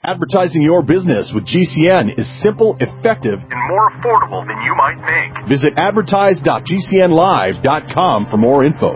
Advertising your business with GCN is simple, effective, and more affordable than you might think. Visit advertise.gcnlive.com for more info.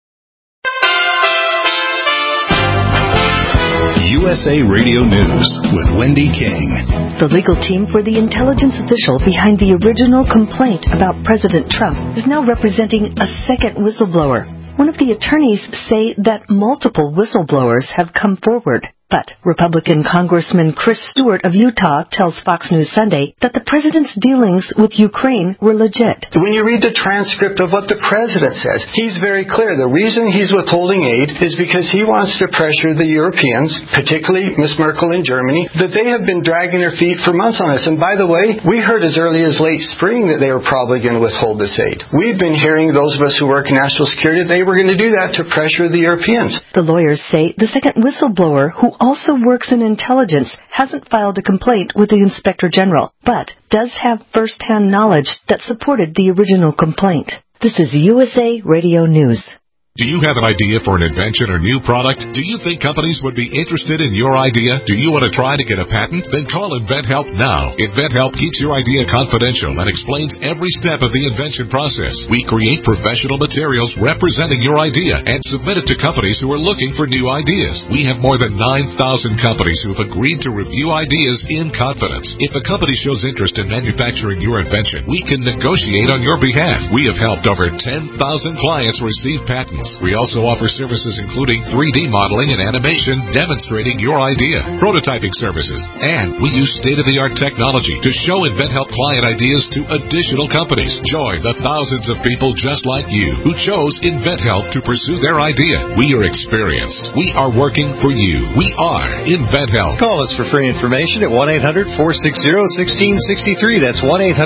USA Radio News with Wendy King. The legal team for the intelligence official behind the original complaint about President Trump is now representing a second whistleblower. One of the attorneys say that multiple whistleblowers have come forward. But Republican Congressman Chris Stewart of Utah tells Fox News Sunday that the president's dealings with Ukraine were legit. When you read the transcript of what the president says, he's very clear. The reason he's withholding aid is because he wants to pressure the Europeans, particularly Ms. Merkel in Germany, that they have been dragging their feet for months on this. And by the way, we heard as early as late spring that they were probably going to withhold this aid. We've been hearing, those of us who work in national security, they were going to do that to pressure the Europeans. The lawyers say the second whistleblower, who also works in intelligence, hasn't filed a complaint with the Inspector General, but does have first-hand knowledge that supported the original complaint. This is USA Radio News. Do you have an idea for an invention or new product? Do you think companies would be interested in your idea? Do you want to try to get a patent? Then call InventHelp now. InventHelp keeps your idea confidential and explains every step of the invention process. We create professional materials representing your idea and submit it to companies who are looking for new ideas. We have more than 9,000 companies who have agreed to review ideas in confidence. If a company shows interest in manufacturing your invention, we can negotiate on your behalf. We have helped over 10,000 clients receive patents. We also offer services including 3D modeling and animation demonstrating your idea, prototyping services, and we use state-of-the-art technology to show InventHelp client ideas to additional companies. Join the thousands of people just like you who chose InventHelp to pursue their idea. We are experienced. We are working for you. We are InventHelp. Call us for free information at 1-800-460-1663. That's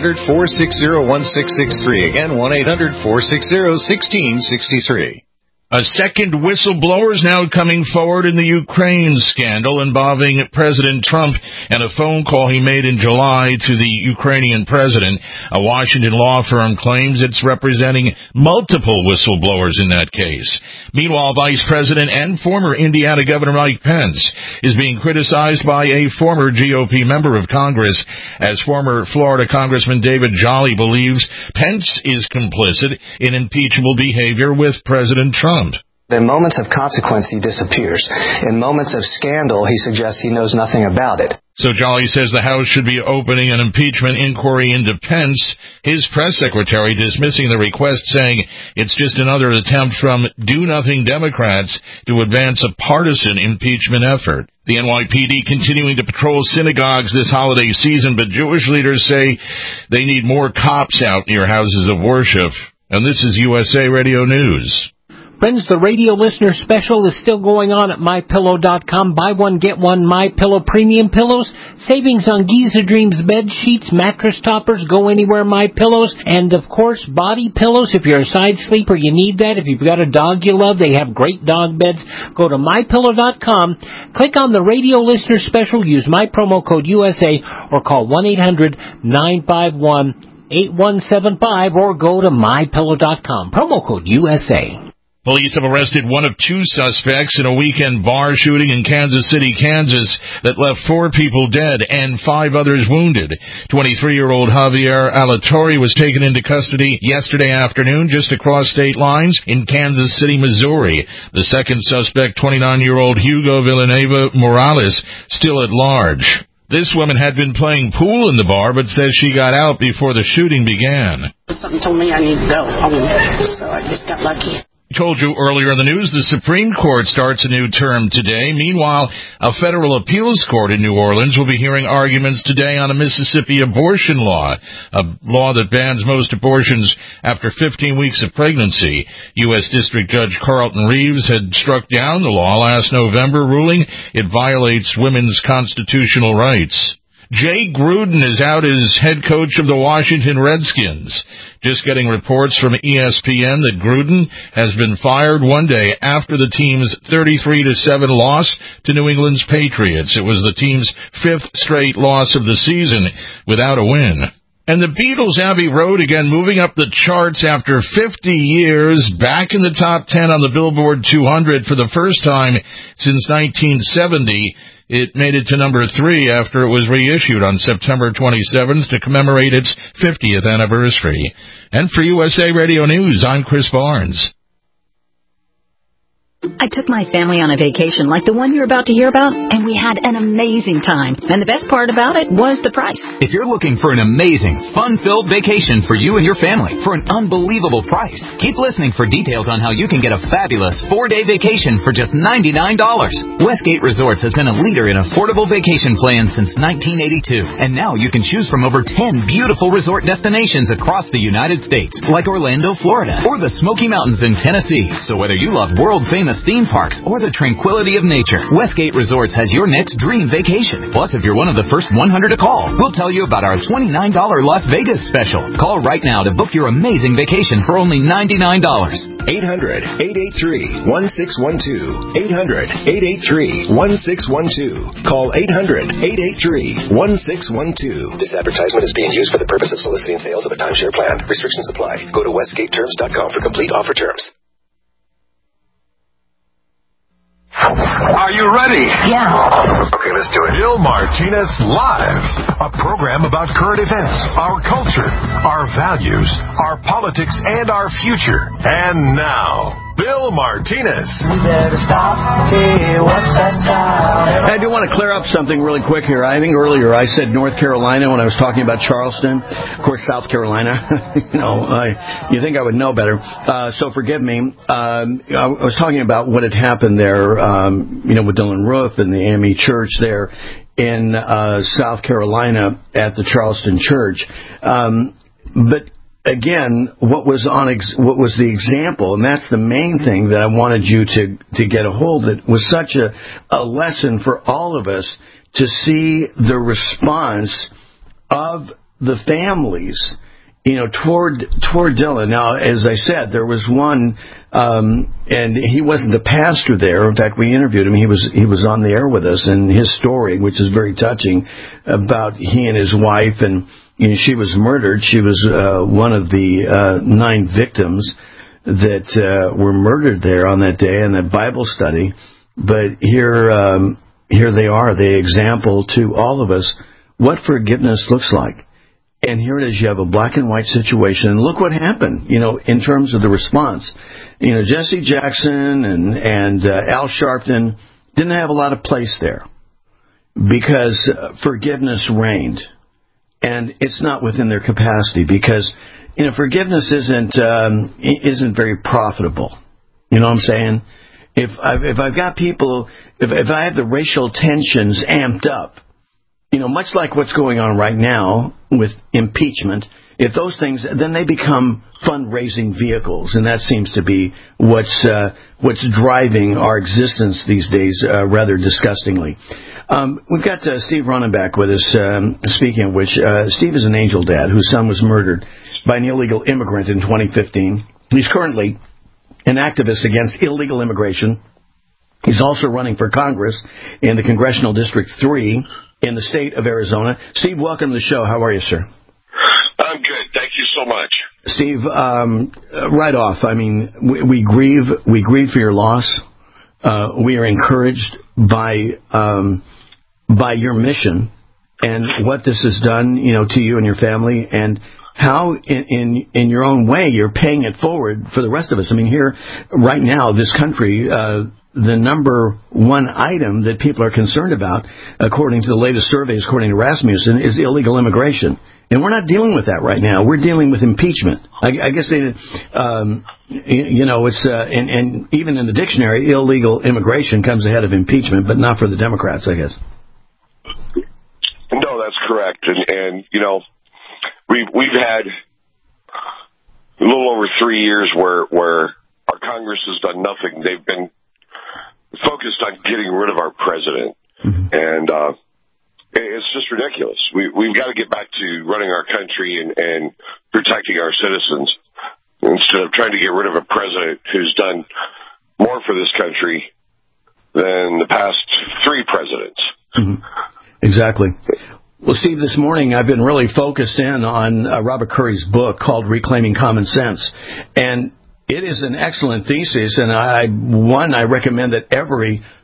1-800-460-1663. Again, 1-800-460-1663. A second whistleblower is now coming forward in the Ukraine scandal involving President Trump and a phone call he made in July to the Ukrainian president. A Washington law firm claims it's representing multiple whistleblowers in that case. Meanwhile, Vice President and former Indiana Governor Mike Pence is being criticized by a former GOP member of Congress, as former Florida Congressman David Jolly believes Pence is complicit in impeachable behavior with President Trump. In moments of consequence, he disappears. In moments of scandal, he suggests he knows nothing about it. So Jolly says the House should be opening an impeachment inquiry into Pence, his press secretary dismissing the request, saying it's just another attempt from do-nothing Democrats to advance a partisan impeachment effort. The NYPD continuing to patrol synagogues this holiday season, but Jewish leaders say they need more cops out near houses of worship. And this is USA Radio News. Friends, the radio listener special is still going on at MyPillow.com. Buy one, get one MyPillow premium pillows. Savings on Giza Dreams bed sheets, mattress toppers, go anywhere MyPillows. And, of course, body pillows. If you're a side sleeper, you need that. If you've got a dog you love, they have great dog beds. Go to MyPillow.com. Click on the radio listener special. Use my promo code USA or call 1-800-951-8175 or go to MyPillow.com. Promo code USA. Police have arrested one of two suspects in a weekend bar shooting in Kansas City, Kansas, that left 4 people dead and 5 others wounded. 23-year-old Javier Alatorre was taken into custody yesterday afternoon just across state lines in Kansas City, Missouri. The second suspect, 29-year-old Hugo Villanueva Morales, still at large. This woman had been playing pool in the bar, but says she got out before the shooting began. Something told me I need to go home, so I just got lucky. Told you earlier in the news, the Supreme Court starts a new term today. Meanwhile, a federal appeals court in New Orleans will be hearing arguments today on a Mississippi abortion law, a law that bans most abortions after 15 weeks of pregnancy. U.S. District Judge Carlton Reeves had struck down the law last November, ruling it violates women's constitutional rights. Jay Gruden is out as head coach of the Washington Redskins. Just getting reports from ESPN that Gruden has been fired one day after the team's 33-7 loss to New England's Patriots. It was the team's 5th straight loss of the season without a win. And the Beatles' Abbey Road again moving up the charts after 50 years, back in the top 10 on the Billboard 200 for the first time since 1970. It made it to number 3 after it was reissued on September 27th to commemorate its 50th anniversary. And for USA Radio News, I'm Chris Barnes. I took my family on a vacation like the one you're about to hear about, and we had an amazing time. And the best part about it was the price. If you're looking for an amazing, fun-filled vacation for you and your family for an unbelievable price, keep listening for details on how you can get a fabulous 4-day vacation for just $99. Westgate Resorts has been a leader in affordable vacation plans since 1982. And now you can choose from over 10 beautiful resort destinations across the United States, like Orlando, Florida, or the Smoky Mountains in Tennessee. So whether you love world-famous theme parks or the tranquility of nature, Westgate Resorts has your next dream vacation. Plus, if you're one of the first 100 to call, we'll tell you about our $29 Las Vegas special. Call right now to book your amazing vacation for only $99. 800-883-1612. 800-883-1612. Call 800-883-1612. This advertisement is being used for the purpose of soliciting sales of a timeshare plan. Restrictions apply. Go to westgateterms.com for complete offer terms. Are you ready? Yeah. Okay, let's do it. Bill Martinez Live, a program about current events, our culture, our values, our politics, and our future. And now, Bill Martinez. We better stop. Hey, what's that sound? I do want to clear up something really quick here. I think earlier I said North Carolina when I was talking about Charleston. Of course, South Carolina. You think I would know better. So forgive me. I was talking about what had happened there, with Dylan Roof and the AME Church there in South Carolina at the Charleston Church. But again, what was the example, and that's the main thing that I wanted you to get a hold of. It was such a lesson for all of us to see the response of the families, toward Dylan. Now, as I said, there was one, and he wasn't the pastor there. In fact, we interviewed him. He was on the air with us, and his story, which is very touching, about he and his wife, and she was murdered. She was one of the 9 victims that were murdered there on that day in that Bible study. But here they are, the example to all of us what forgiveness looks like. And here it is, you have a black and white situation, and look what happened, in terms of the response. Jesse Jackson and Al Sharpton didn't have a lot of place there because forgiveness reigned. And it's not within their capacity because, forgiveness isn't very profitable. You know what I'm saying? If I've got people, if I have the racial tensions amped up, much like what's going on right now with impeachment, if those things, then they become fundraising vehicles, and that seems to be what's driving our existence these days, rather disgustingly. We've got Steve Ronenbach with us. Speaking of which, Steve is an angel dad whose son was murdered by an illegal immigrant in 2015. He's currently an activist against illegal immigration. He's also running for Congress in the Congressional District 3 in the state of Arizona. Steve, welcome to the show. How are you, sir? I'm good. Thank you so much. Steve, right off, we grieve for your loss. We are encouraged by your mission and what this has done, to you and your family, and how in your own way you're paying it forward for the rest of us. Here right now, this country, the number one item that people are concerned about, according to the latest surveys, according to Rasmussen, is illegal immigration. And we're not dealing with that right now. We're dealing with impeachment. I guess they, it's and even in the dictionary, illegal immigration comes ahead of impeachment, but not for the Democrats, I guess. No, that's correct. And we've had a little over 3 years where our Congress has done nothing. They've been focused on getting rid of our president, and it's just ridiculous. We've got to get back to running our country and protecting our citizens instead of trying to get rid of a president who's done more for this country than the past 3 presidents. Exactly. Well, Steve, this morning I've been really focused in on Robert Curry's book called Reclaiming Common Sense, and it is an excellent thesis, and I recommend that every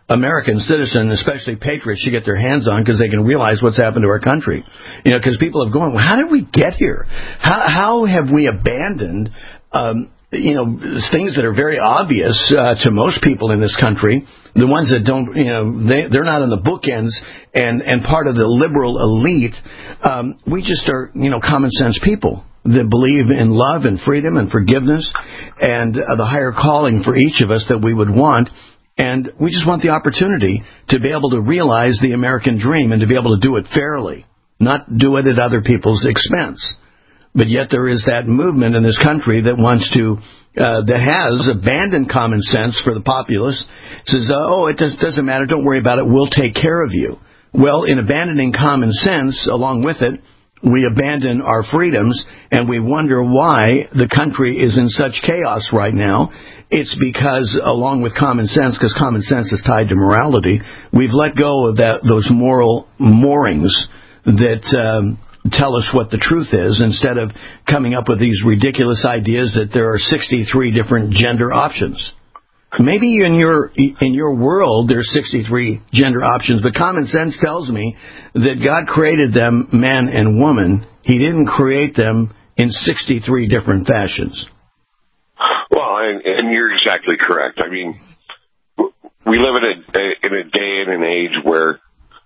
American citizen, especially patriots, should get their hands on because they can realize what's happened to our country. Because people have gone, well, how did we get here? How have we abandoned, things that are very obvious to most people in this country, the ones that don't, they're not on the bookends and part of the liberal elite. We just are, common sense people that believe in love and freedom and forgiveness and the higher calling for each of us that we would want. And we just want the opportunity to be able to realize the American dream and to be able to do it fairly, not do it at other people's expense. But yet there is that movement in this country that wants to, that has abandoned common sense for the populace. Says, it doesn't matter, don't worry about it, we'll take care of you. Well, in abandoning common sense, along with it, we abandon our freedoms, and we wonder why the country is in such chaos right now. It's because, along with common sense, because common sense is tied to morality, we've let go of those moral moorings that tell us what the truth is, instead of coming up with these ridiculous ideas that there are 63 different gender options. Maybe in your world there's 63 gender options, but common sense tells me that God created them man and woman. He didn't create them in 63 different fashions. Well, and you're exactly correct. I mean, we live in a day and an age where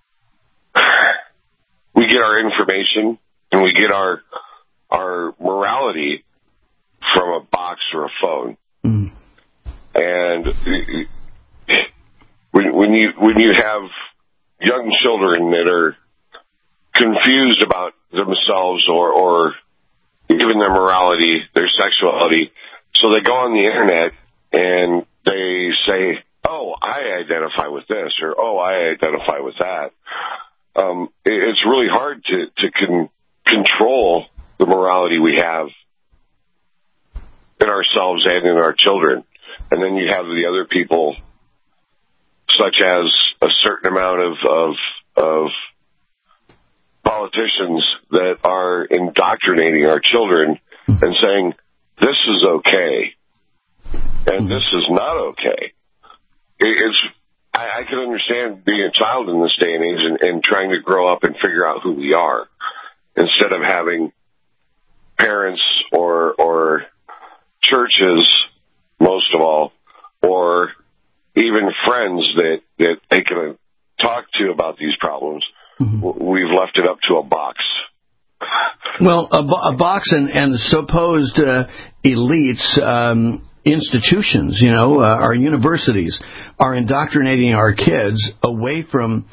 we get our information and we get our morality from a box or a phone. Mm. And when you have young children that are confused about themselves or even their morality, their sexuality, so they go on the internet and they say, "Oh, I identify with this," or "Oh, I identify with that." It's really hard to control the morality we have in ourselves and in our children. And then you have the other people, such as a certain amount of politicians that are indoctrinating our children and saying, this is okay, and this is not okay. I can understand being a child in this day and age and trying to grow up and figure out who we are, instead of having parents or churches, most of all, or even friends that they can talk to about these problems. Mm-hmm. We've left it up to a box. Well, a box and supposed elites, institutions, our universities are indoctrinating our kids away from,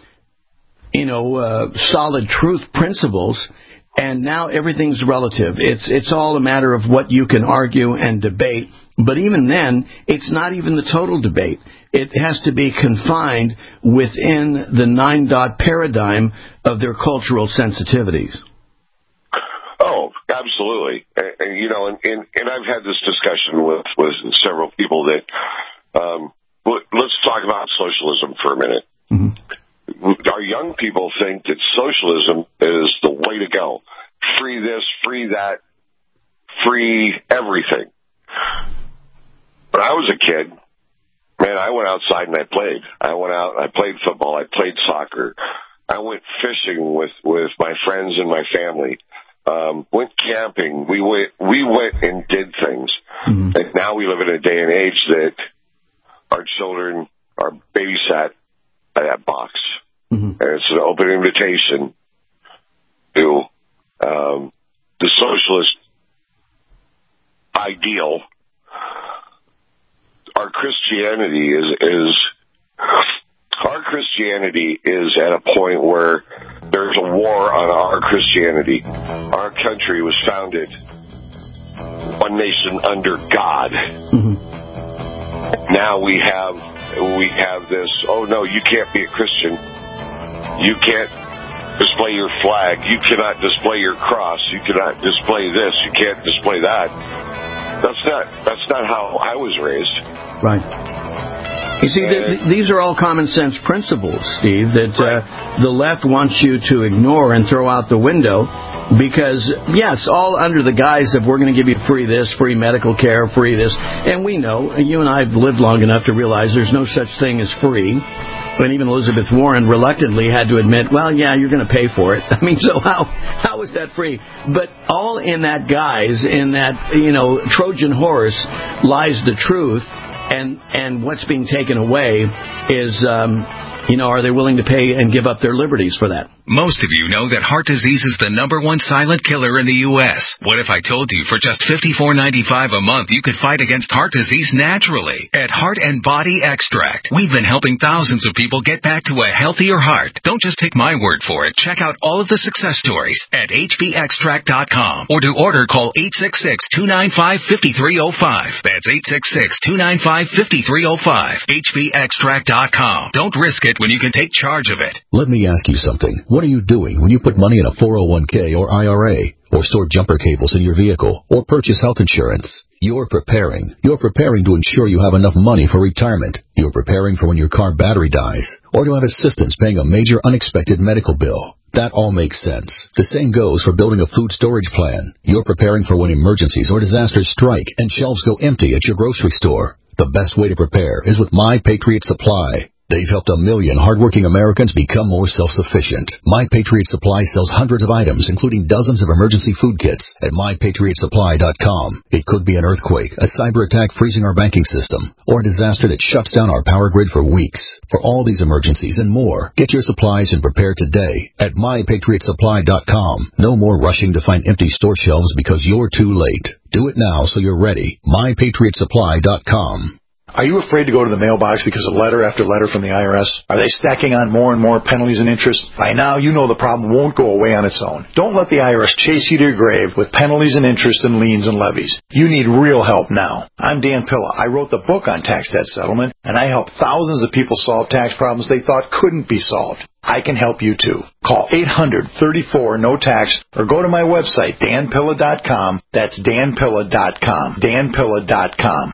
solid truth principles, and now everything's relative. It's all a matter of what you can argue and debate, but even then, it's not even the total debate. It has to be confined within the 9-dot paradigm of their cultural sensitivities. Oh, absolutely. And I've had this discussion with several people that, let's talk about socialism for a minute. Mm-hmm. Our young people think that socialism is the way to go. Free this, free that, free everything. When I was a kid, man, I went outside and I played. I went out and I played football. I played soccer. I went fishing with my friends and my family. Went camping. We went and did things. Mm-hmm. And now we live in a day and age that our children are babysat by that box. Mm-hmm. And it's an open invitation to the socialist ideal. Our Christianity is at a point where there's a war on our Christianity. Our country was founded one nation under God. Mm-hmm. Now we have this, oh no, you can't be a Christian. You can't display your flag. You cannot display your cross. You cannot display this. You can't display that. That's not how I was raised. Right. You see, these are all common sense principles, Steve, that the left wants you to ignore and throw out the window because, yes, all under the guise of we're going to give you free this, free medical care, free this. And we know, you and I have lived long enough to realize there's no such thing as free. And even Elizabeth Warren reluctantly had to admit, well, yeah, you're going to pay for it. I mean, so how is that free? But all in that guise, in that, Trojan horse lies the truth, and what's being taken away is, are they willing to pay and give up their liberties for that? Most of you know that heart disease is the #1 silent killer in the U.S. What if I told you for just $54.95 a month you could fight against heart disease naturally? At Heart and Body Extract, we've been helping thousands of people get back to a healthier heart. Don't just take my word for it. Check out all of the success stories at hbextract.com, or to order, call 866-295-5305. That's 866-295-5305. hbextract.com. Don't risk it when you can take charge of it. Let me ask you something. What are you doing when you put money in a 401k or IRA, or store jumper cables in your vehicle, or purchase health insurance? You're preparing. You're preparing to ensure you have enough money for retirement. You're preparing for when your car battery dies, or to have assistance paying a major unexpected medical bill. That all makes sense. The same goes for building a food storage plan. You're preparing for when emergencies or disasters strike and shelves go empty at your grocery store. The best way to prepare is with My Patriot Supply. They've helped 1 million hardworking Americans become more self-sufficient. My Patriot Supply sells hundreds of items, including dozens of emergency food kits at MyPatriotSupply.com. It could be an earthquake, a cyber attack freezing our banking system, or a disaster that shuts down our power grid for weeks. For all these emergencies and more, get your supplies and prepare today at MyPatriotSupply.com. No more rushing to find empty store shelves because you're too late. Do it now so you're ready. MyPatriotSupply.com. Are you afraid to go to the mailbox because of letter after letter from the IRS? Are they stacking on more and more penalties and interest? By now, you know the problem won't go away on its own. Don't let the IRS chase you to your grave with penalties and interest and liens and levies. You need real help now. I'm Dan Pilla. I wrote the book on tax debt settlement, and I helped thousands of people solve tax problems they thought couldn't be solved. I can help you too. Call 800-34-NO-TAX or go to my website, danpilla.com. That's danpilla.com. danpilla.com.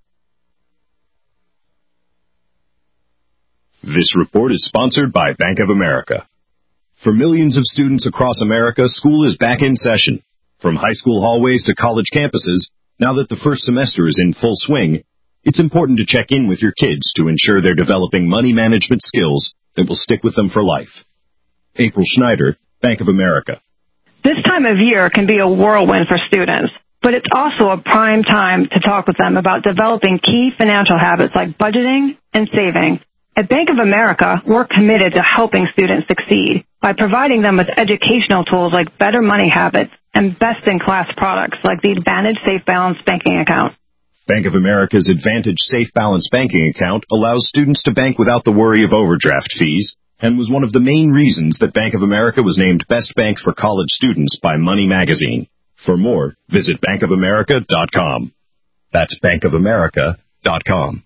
This report is sponsored by Bank of America. For millions of students across America, school is back in session. From high school hallways to college campuses, now that the first semester is in full swing, it's important to check in with your kids to ensure they're developing money management skills that will stick with them for life. April Schneider, Bank of America. This time of year can be a whirlwind for students, but it's also a prime time to talk with them about developing key financial habits like budgeting and saving. At Bank of America, we're committed to helping students succeed by providing them with educational tools like better money habits and best-in-class products like the Advantage Safe Balance Banking Account. Bank of America's Advantage Safe Balance Banking Account allows students to bank without the worry of overdraft fees and was one of the main reasons that Bank of America was named Best Bank for College Students by Money Magazine. For more, visit bankofamerica.com. That's bankofamerica.com.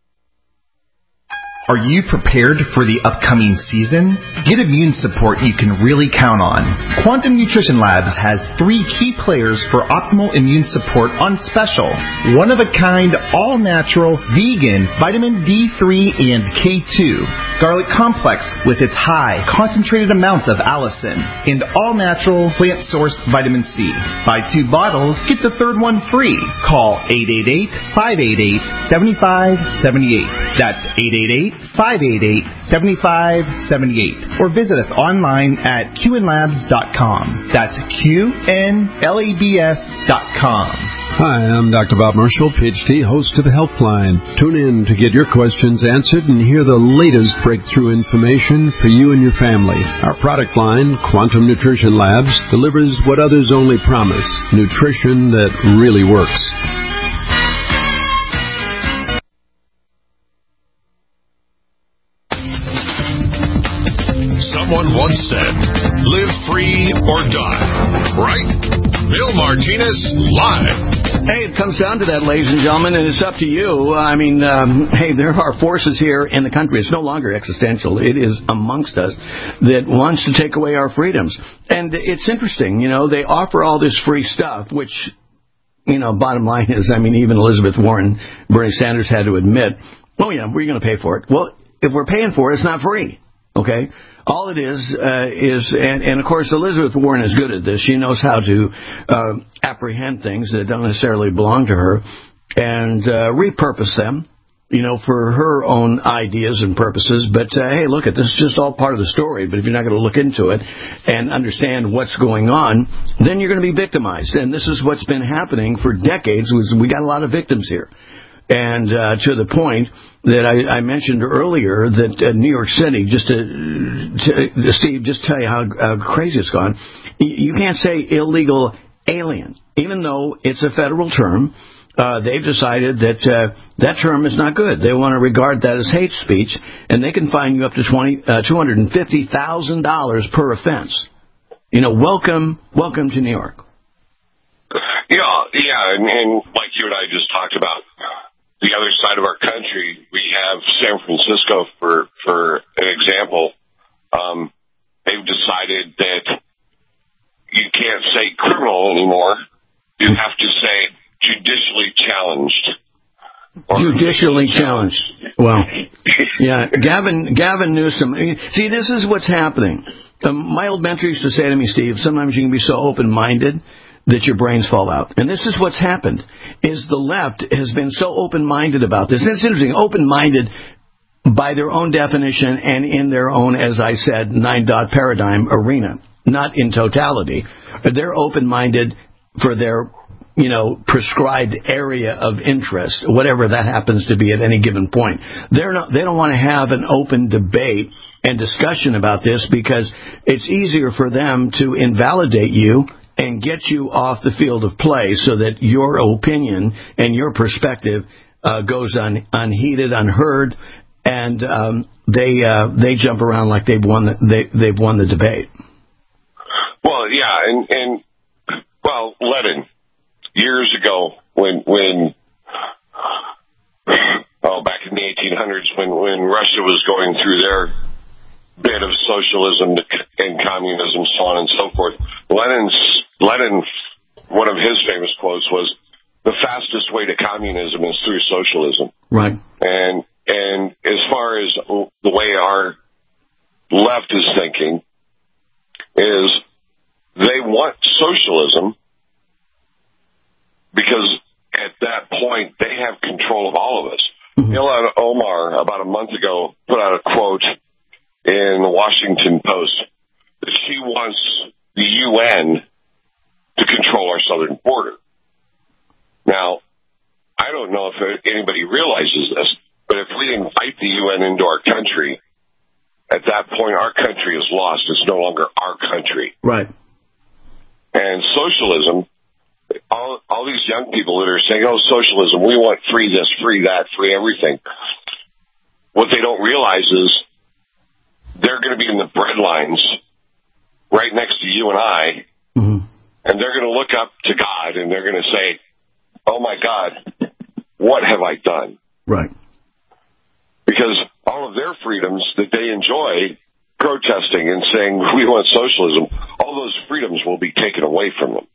Are you prepared for the upcoming season? Get immune support you can really count on. Quantum Nutrition Labs has 3 key players for optimal immune support on special. One-of-a-kind, all-natural, vegan vitamin D3 and K2. Garlic Complex with its high, concentrated amounts of allicin. And all-natural, plant-sourced vitamin C. Buy 2 bottles, get the third one free. Call 888-588-7578. That's 888-588-7578, or visit us online at qnlabs.com. That's qnlabs.com. Hi, I'm Dr. Bob Marshall, PhD, host of Healthline. Tune in to get your questions answered and hear the latest breakthrough information for you and your family. Our product line, Quantum Nutrition Labs, delivers what others only promise, nutrition that really works. Someone once said, live free or die. Right? Bill Martinez, live. Hey, it comes down to that, ladies and gentlemen, and it's up to you. I mean, hey, there are forces here in the country. It's no longer existential. It is amongst us that wants to take away our freedoms. And it's interesting, they offer all this free stuff, which, bottom line is, I mean, even Elizabeth Warren, Bernie Sanders had to admit, oh, yeah, we're going to pay for it. Well, if we're paying for it, it's not free. Okay? All it is, and of course, Elizabeth Warren is good at this. She knows how to apprehend things that don't necessarily belong to her and repurpose them for her own ideas and purposes. But, hey, look, this is just all part of the story. But if you're not going to look into it and understand what's going on, then you're going to be victimized. And this is what's been happening for decades. We got a lot of victims here. And to the point that I mentioned earlier that New York City, just to Steve, just tell you how crazy it's gone, you can't say illegal alien, even though it's a federal term. They've decided that that term is not good. They want to regard that as hate speech, and they can fine you up to $250,000 per offense. Welcome to New York. Yeah, and like you and I just talked about, the other side of our country, we have San Francisco for an example. They've decided that you can't say criminal anymore. You have to say judicially challenged. Judicially challenged. Well, yeah, Gavin Newsom. See, this is what's happening. My old mentor used to say to me, Steve, sometimes you can be so open-minded that your brains fall out. And this is what's happened, is the left has been so open-minded about this. And it's interesting, open-minded by their own definition and in their own, as I said, 9-dot paradigm arena, not in totality. They're open-minded for their prescribed area of interest, whatever that happens to be at any given point. They don't want to have an open debate and discussion about this because it's easier for them to invalidate you and get you off the field of play so that your opinion and your perspective goes unheeded, unheard, and they jump around like they've won the debate. Well, yeah, and Lenin, years ago when back in the 1800s when Russia was going through their bit of socialism and communism, so on and so forth, Lenin, one of his famous quotes was, "The fastest way to communism is through socialism." Right. And as far as the way our left is thinking, is they want socialism because at that point they have control of all of us. Mm-hmm. Ilhan Omar, about a month ago, put out a quote in the Washington Post that she wants the UN to control our southern border. Now, I don't know if anybody realizes this, but if we invite the UN into our country, at that point our country is lost. It's no longer our country. Right. And socialism, all these young people that are saying, socialism, we want free this, free that, free everything. What they don't realize is they're going to be in the bread lines right next to you and I, mm-hmm. and they're going to look up to God and they're going to say, "Oh my God, what have I done?" Right. Because all of their freedoms that they enjoy, protesting and saying we want socialism, all those freedoms will be taken away from them.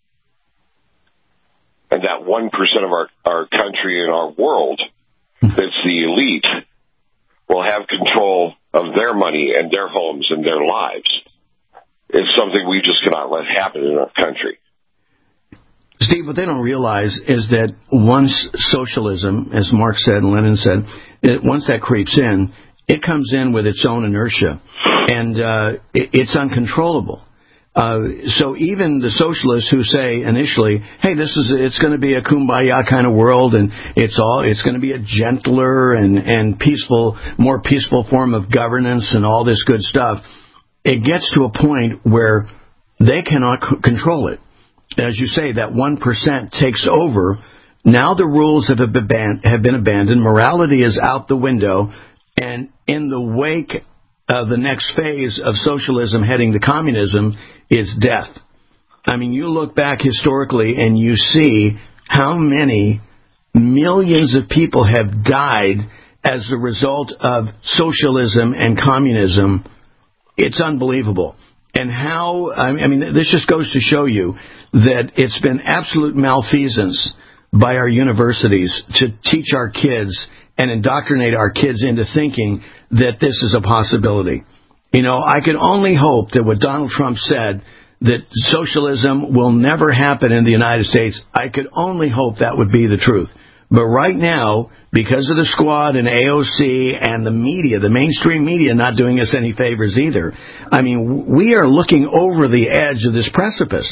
And that 1% of our country and our world that's the elite will have control of their money and their homes and their lives. It's something we just cannot let happen in our country. Steve, what they don't realize is that once socialism, as Marx said and Lenin said, once that creeps in, it comes in with its own inertia, and it's uncontrollable. So even the socialists who say initially, "Hey, it's going to be a kumbaya kind of world, and it's going to be a gentler and peaceful, more peaceful form of governance and all this good stuff," it gets to a point where they cannot control it. As you say, that 1% takes over. Now the rules have been abandoned. Morality is out the window, and in the wake of the next phase of socialism heading to communism is death. I mean, you look back historically and you see how many millions of people have died as a result of socialism and communism. It's unbelievable. And how, this just goes to show you that it's been absolute malfeasance by our universities to teach our kids and indoctrinate our kids into thinking that this is a possibility. I can only hope that what Donald Trump said, that socialism will never happen in the United States, I could only hope that would be the truth. But right now, because of the squad and AOC and the media, the mainstream media not doing us any favors either, I mean, we are looking over the edge of this precipice.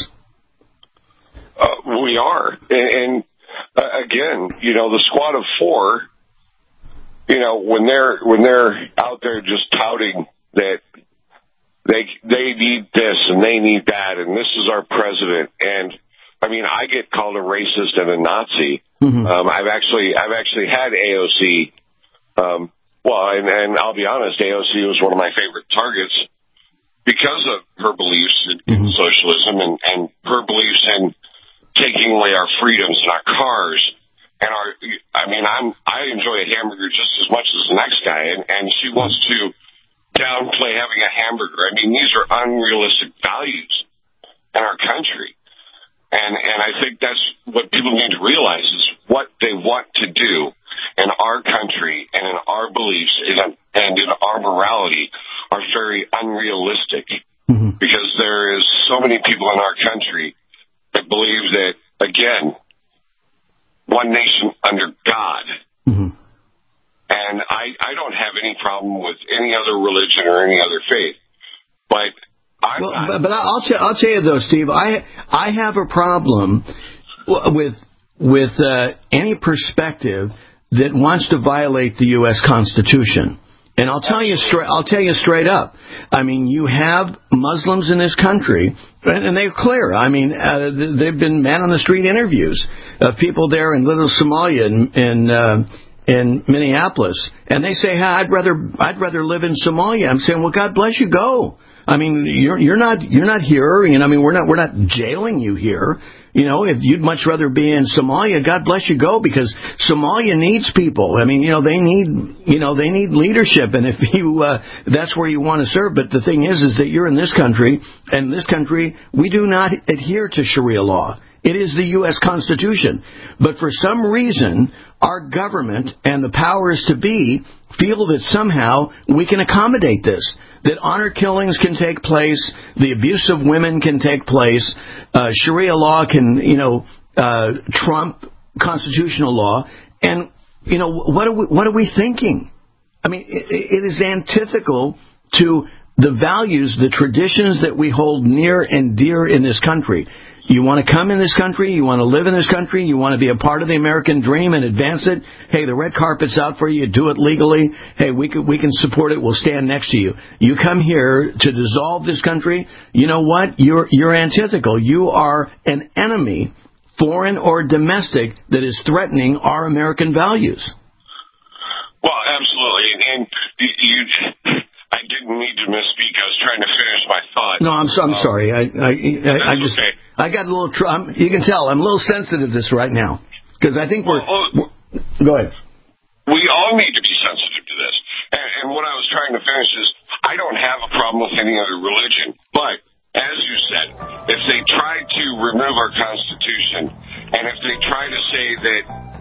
We are. And again, the squad of four, when they're out there just touting that they need this and they need that and this is our president, and I mean, I get called a racist and a Nazi. Mm-hmm. I've actually had AOC. And I'll be honest, AOC was one of my favorite targets because of her beliefs in socialism and her beliefs in taking away our freedoms and our cars and I enjoy a hamburger just as much as the next guy, and she wants to downplay having a hamburger. I mean, these are unrealistic values in our country. And I think that's what people need to realize is what they want to do in our country and in our beliefs and in our morality are very unrealistic because there is so many people in our country that believe that, again, one nation under God. And I don't have any problem with any other religion or any other faith, but But I'll tell you though, Steve, I have a problem with any perspective that wants to violate the U.S. Constitution. And I'll tell you straight up. I mean, you have Muslims in this country, and they're clear. I mean, they've been man on the street interviews of people there in Little Somalia in Minneapolis, and they say, hey, I'd rather live in Somalia. I'm saying, well, God bless you, go. I mean, you're not here. I mean, we're not jailing you here. If you'd much rather be in Somalia, God bless you, go, because Somalia needs people. I mean, they need leadership, and if that's where you want to serve. But the thing is that you're in this country, and in this country, we do not adhere to Sharia law. It is the U.S. Constitution. But for some reason, our government and the powers to be feel that somehow we can accommodate this, that honor killings can take place, the abuse of women can take place, Sharia law can, trump constitutional law. And, what are we thinking? I mean, it is antithetical to the values, the traditions that we hold near and dear in this country. You want to come in this country, you want to live in this country, you want to be a part of the American dream and advance it. Hey, the red carpet's out for you. Do it legally. Hey, we can support it. We'll stand next to you. You come here to dissolve this country. You know what? You're antithetical. You are an enemy, foreign or domestic, that is threatening our American values. Well, absolutely. And I didn't need to misspeak. I was trying to finish my thought. No, I'm sorry. I just. Okay. I got a little. You can tell I'm a little sensitive to this right now because I think we're. Go ahead. We all need to be sensitive to this. And what I was trying to finish is, I don't have a problem with any other religion, but as you said, if they try to remove our Constitution, and if they try to say that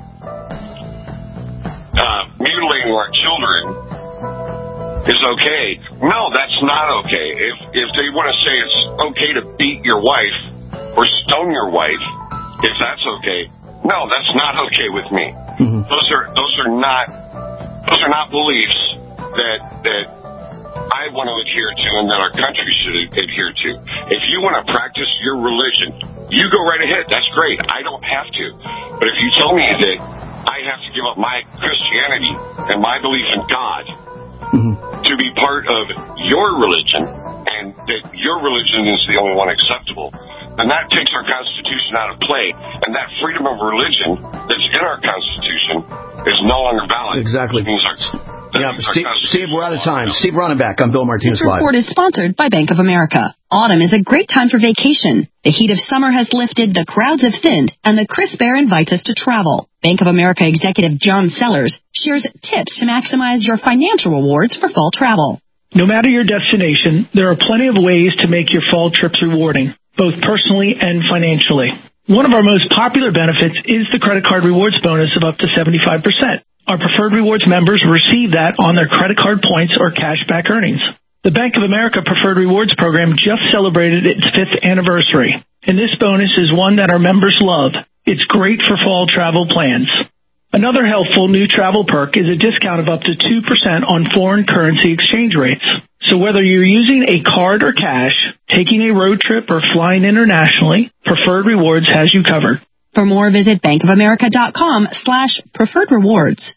mutilating our children is okay, no, that's not okay. If they want to say it's okay to beat your wife or stone your wife, if that's okay, no, that's not okay with me. Those are not beliefs that I want to adhere to and that our country should adhere to. If you want to practice your religion, you go right ahead. That's great. I don't have to. But if you tell me that I have to give up my Christianity and my belief in God to be part of your religion, and that your religion is the only one acceptable, then that takes our Constitution out of play, and that freedom of religion that's in our Constitution is no longer valid. Exactly. Steve, we're out of time. Steve Ronnebeck, I'm Bill Martinez Live. This report is sponsored by Bank of America. Autumn is a great time for vacation. The heat of summer has lifted, the crowds have thinned, and the crisp air invites us to travel. Bank of America executive John Sellers shares tips to maximize your financial rewards for fall travel. No matter your destination, there are plenty of ways to make your fall trips rewarding, both personally and financially. One of our most popular benefits is the credit card rewards bonus of up to 75%. Our Preferred Rewards members receive that on their credit card points or cashback earnings. The Bank of America Preferred Rewards program just celebrated its 5th anniversary, and this bonus is one that our members love. It's great for fall travel plans. Another helpful new travel perk is a discount of up to 2% on foreign currency exchange rates. So whether you're using a card or cash, taking a road trip, or flying internationally, Preferred Rewards has you covered. For more, visit bankofamerica.com/preferred rewards.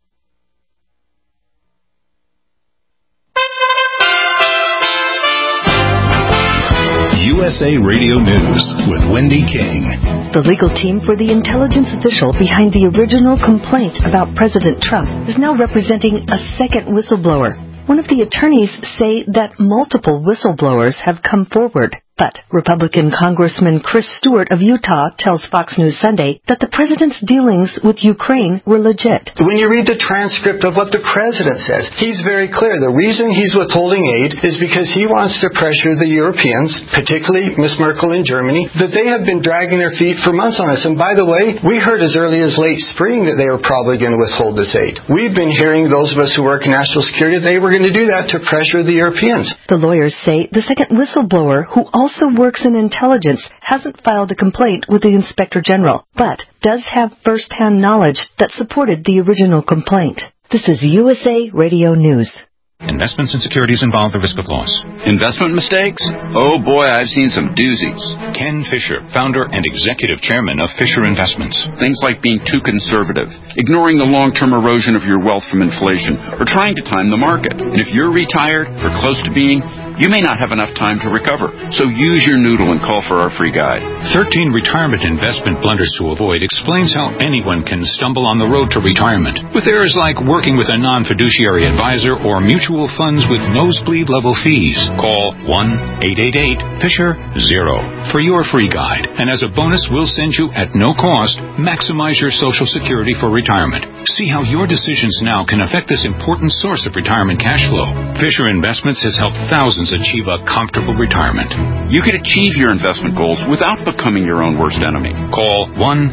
USA Radio News with Wendy King. The legal team for the intelligence official behind the original complaint about President Trump is now representing a second whistleblower. One of the attorneys say that multiple whistleblowers have come forward. But Republican Congressman Chris Stewart of Utah tells Fox News Sunday that the president's dealings with Ukraine were legit. When you read the transcript of what the president says, he's very clear. The reason he's withholding aid is because he wants to pressure the Europeans, particularly Ms. Merkel in Germany, that they have been dragging their feet for months on us. And by the way, we heard as early as late spring that they were probably going to withhold this aid. We've been hearing, those of us who work in national security, they were going to do that to pressure the Europeans. The lawyers say the second whistleblower, who also works in intelligence, hasn't filed a complaint with the Inspector General, but does have first-hand knowledge that supported the original complaint. This is USA Radio News. Investments in securities involve the risk of loss. Investment mistakes? Oh boy, I've seen some doozies. Ken Fisher, founder and executive chairman of Fisher Investments. Things like being too conservative, ignoring the long-term erosion of your wealth from inflation, or trying to time the market. And if you're retired or close to being, you may not have enough time to recover. So use your noodle and call for our free guide. 13 retirement investment blunders to avoid explains how anyone can stumble on the road to retirement, with errors like working with a non-fiduciary advisor or mutual funds with nosebleed level fees. Call 1-888-FISHER-0 for your free guide. And as a bonus, we'll send you at no cost, Maximize Your Social Security for Retirement. See how your decisions now can affect this important source of retirement cash flow. Fisher Investments has helped thousands achieve a comfortable retirement. You can achieve your investment goals without becoming your own worst enemy. Call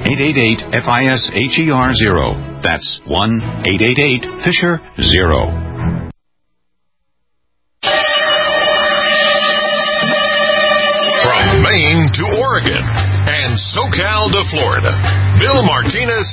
1-888-FISHER-0. That's 1-888-FISHER-0. From Maine to Oregon and SoCal to Florida, Bill Martinez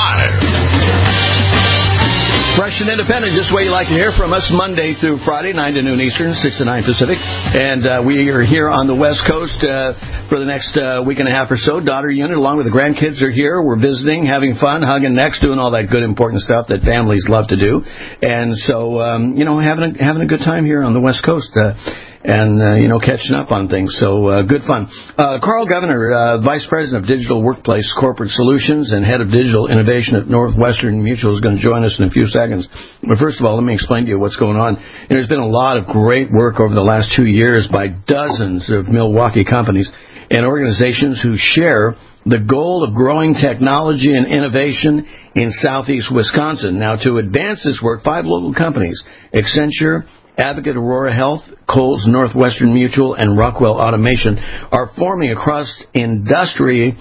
live. Fresh and independent, just the way you like to hear from us, Monday through Friday, 9 to noon Eastern, 6 to 9 Pacific. And we are here on the West Coast for the next week and a half or so. Daughter unit, along with the grandkids, are here. We're visiting, having fun, hugging necks, doing all that good, important stuff that families love to do. And so, having a good time here on the West Coast. Catching up on things. So, good fun. Carl Governor, Vice President of Digital Workplace Corporate Solutions and Head of Digital Innovation at Northwestern Mutual, is going to join us in a few seconds. But first of all, let me explain to you what's going on. There's been a lot of great work over the last 2 years by dozens of Milwaukee companies and organizations who share the goal of growing technology and innovation in southeast Wisconsin. Now, to advance this work, 5 local companies, Accenture, Advocate Aurora Health, Kohl's, Northwestern Mutual, and Rockwell Automation, are forming a cross-industry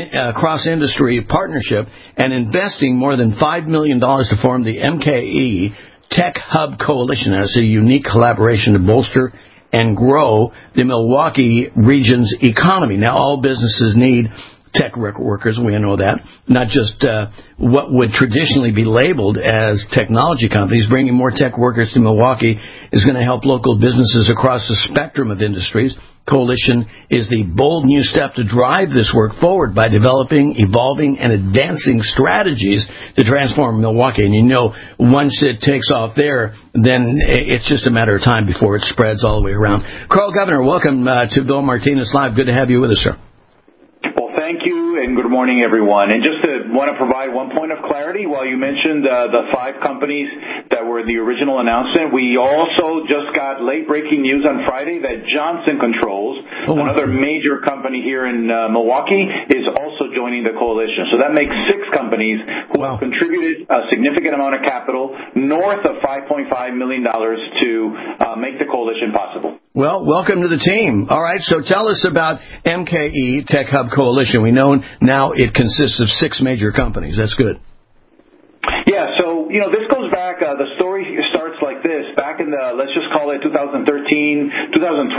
partnership and investing more than $5 million to form the MKE Tech Hub Coalition as a unique collaboration to bolster and grow the Milwaukee region's economy. Now, all businesses need tech workers, we know that, not just what would traditionally be labeled as technology companies. Bringing more tech workers to Milwaukee is going to help local businesses across the spectrum of industries. Coalition is the bold new step to drive this work forward by developing, evolving, and advancing strategies to transform Milwaukee. And once it takes off there, then it's just a matter of time before it spreads all the way around. Carl Governor, welcome to Bill Martinez Live. Good to have you with us, sir. Thank you, and good morning, everyone. And just want to provide one point of clarity. While you mentioned the 5 companies that were the original announcement, we also just got late-breaking news on Friday that Johnson Controls, another major company here in Milwaukee, is also joining the coalition. So that makes 6 companies who have contributed a significant amount of capital, north of $5.5 million, to make the coalition possible. Well, welcome to the team. All right, so tell us about MKE Tech Hub Coalition. We know now it consists of 6 major companies. That's good. Yeah, so, this goes back, the story starts like this. Back in the, let's just call it 2013, 2012,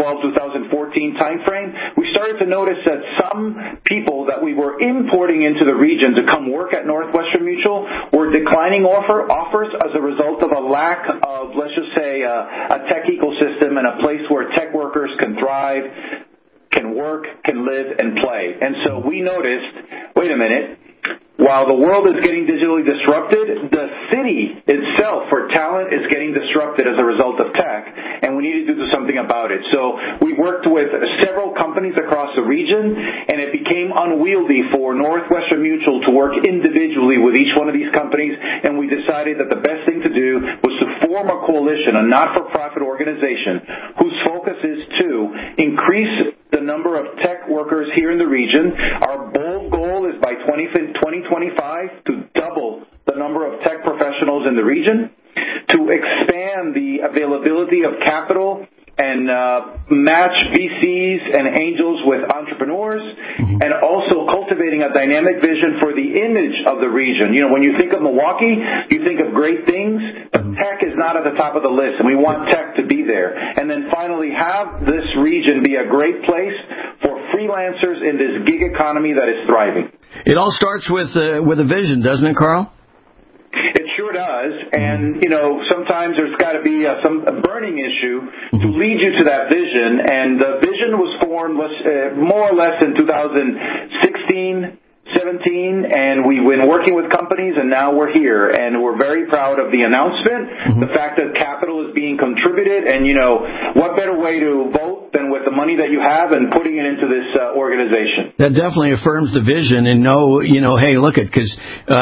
2014 timeframe, we started to notice that some people that we were importing into the region to come work at Northwestern Mutual were declining offers as a result of a lack of, let's just say, a tech ecosystem and a place where tech workers can thrive, can work, can live, and play. And so we noticed, wait a minute, while the world is getting digitally disrupted, the city itself for talent is getting disrupted as a result of tech, and we needed to do something about it. So we worked with several companies across the region, and it became unwieldy for Northwestern Mutual to work individually with each one of these companies, and we decided that the best thing to do was to form a coalition, a not-for-profit organization, whose focus is to increase the number of tech workers here in the region. Our bold goal is by 2025 to double the number of tech professionals in the region, to expand the availability of capital and match VCs and angels with entrepreneurs, and also cultivating a dynamic vision for the image of the region. When you think of Milwaukee, you think of great things, but tech is not at the top of the list, and we want tech to be there. And then finally, have this region be a great place for freelancers in this gig economy that is thriving. It all starts with a vision, doesn't it, Carl? It sure does, and sometimes there's got to be a burning issue to lead you to that vision, and the vision was formed more or less in 2016, 17, and we've been working with companies, and now we're here, and we're very proud of the announcement, the fact that capital is being contributed, and what better way to vote than with the money that you have and putting it into this organization. That definitely affirms the vision, and hey, look at, because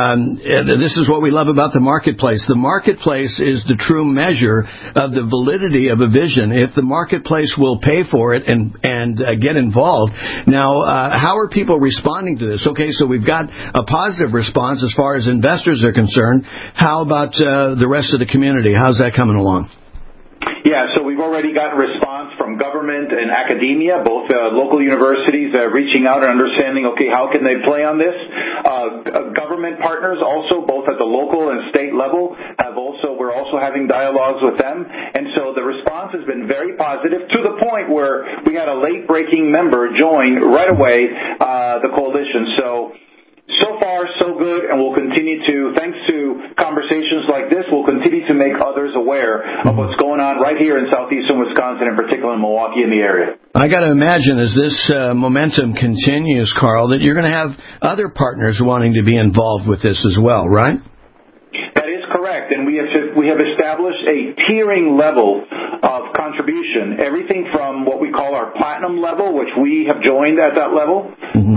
this is what we love about the marketplace. The marketplace is the true measure of the validity of a vision. If the marketplace will pay for it and get involved. Now, how are people responding to this? Okay, so we've got a positive response as far as investors are concerned. How about the rest of the community? How's that coming along? Yeah, so we've already got response from government and academia, both local universities reaching out and understanding, okay, how can they play on this? Government partners also, both at the local and state level, we're also having dialogues with them. And so the response has been very positive, to the point where we had a late-breaking member join right away the coalition. So far, so good, and we'll continue to, thanks to conversations like this, we'll continue to make others aware of what's going on right here in southeastern Wisconsin, in particular in Milwaukee and the area. I got to imagine as this momentum continues, Carl, that you're going to have other partners wanting to be involved with this as well, right? That is correct, and we have established a tiering level of contribution, everything from what we call our platinum level, which we have joined at that level,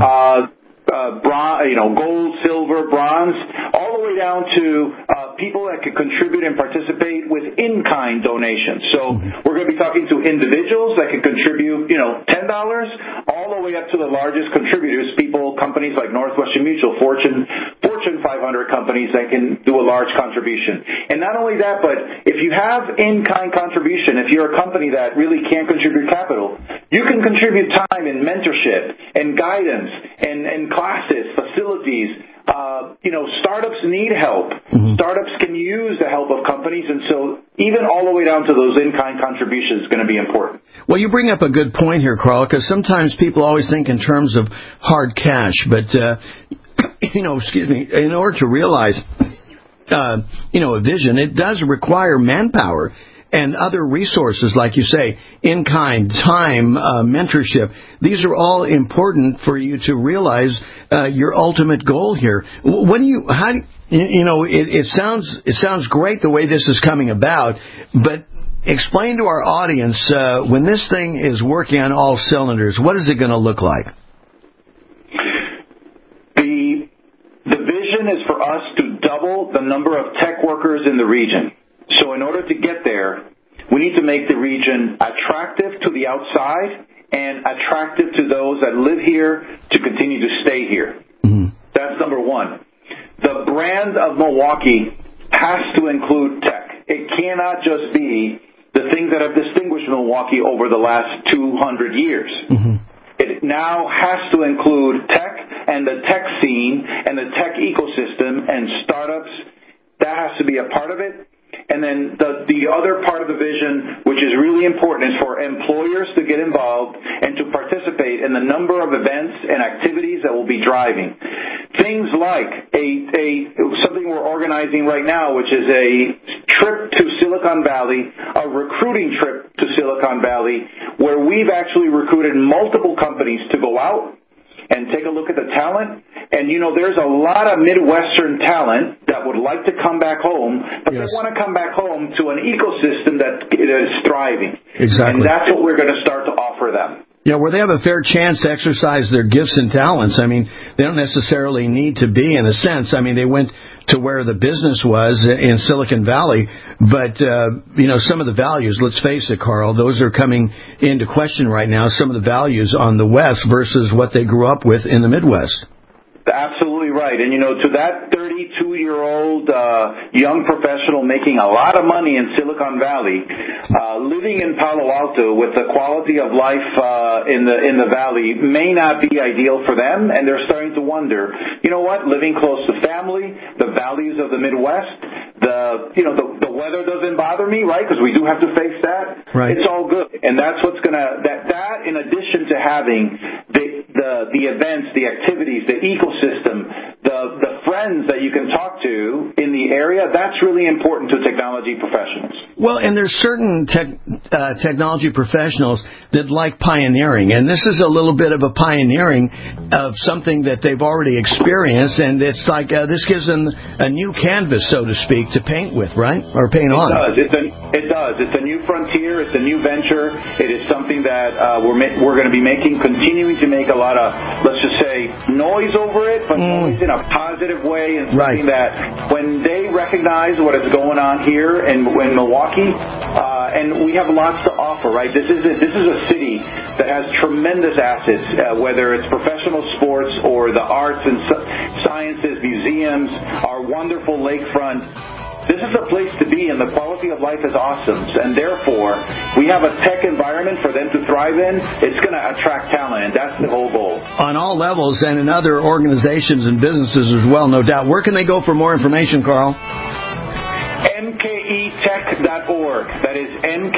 gold, silver, bronze, all the way down to people that can contribute and participate with in-kind donations. So we're going to be talking to individuals that can contribute, $10, all the way up to the largest contributors, companies like Northwestern Mutual, Fortune 500 companies that can do a large contribution. And not only that, but if you have in-kind contribution, if you're a company that really can't contribute capital, you can contribute time and mentorship and guidance and classes, facilities. Startups need help. Startups can use the help of companies, and so even all the way down to those in-kind contributions is going to be important. Well, you bring up a good point here, Carl, because sometimes people always think in terms of hard cash, but, excuse me, in order to realize, a vision, it does require manpower and other resources, like you say, in-kind, time, mentorship. These are all important for you to realize your ultimate goal here. It sounds great the way this is coming about, but explain to our audience, when this thing is working on all cylinders, what is it going to look like? The vision is for us to double the number of tech workers in the region. So in order to get there, we need to make the region attractive to the outside and attractive to those that live here to continue to stay here. That's number one. The brand of Milwaukee has to include tech. It cannot just be the things that have distinguished Milwaukee over the last 200 years. It now has to include tech and the tech scene and the tech ecosystem and startups That has to be a part of it. And then the other part of the vision, which is really important, is for employers to get involved and to participate in the number of events and activities that will be driving. Things like something we're organizing right now, which is a trip to Silicon Valley, a recruiting trip to Silicon Valley, where we've actually recruited multiple companies to go out and take a look at the talent. And, there's a lot of Midwestern talent that would like to come back home, but they want to come back home to an ecosystem that is thriving. Exactly. And that's what we're going to start to offer them. Yeah, where they have a fair chance to exercise their gifts and talents. I mean, they don't necessarily need to be, in a sense. I mean, they went to where the business was in Silicon Valley, but, some of the values, let's face it, Carl, those are coming into question right now, some of the values on the West versus what they grew up with in the Midwest. Absolutely right. And, to that 32-year-old young professional making a lot of money in Silicon Valley, living in Palo Alto with the quality of life in the valley may not be ideal for them, and they're starting to wonder, living close to family, the values of the Midwest, the weather doesn't bother me, right? Because we do have to face that. Right. It's all good. And that's what's going to, that in addition to having the events, the activities, the ecosystem, the friends that you can talk to in the area, that's really important to technology professionals. Well, and there's certain technology professionals that like pioneering, and this is a little bit of a pioneering of something that they've already experienced, and it's like this gives them a new canvas, so to speak, to paint with, right? Or paint on. It does. It's a new frontier. It's a new venture. It is something that we're going to be continuing to make a lot of, let's just say, noise over it, but noise in a positive way, and something that when they recognize what is going on here in Milwaukee, and we have lots to offer, right? This is a city that has tremendous assets, whether it's professional sports or the arts and sciences, museums, our wonderful lakefront. This is a place to be, and the quality of life is awesome. And therefore, we have a tech environment for them to thrive in. It's going to attract talent, and that's the whole goal. On all levels and in other organizations and businesses as well, no doubt. Where can they go for more information, Carl? mketech.org. That is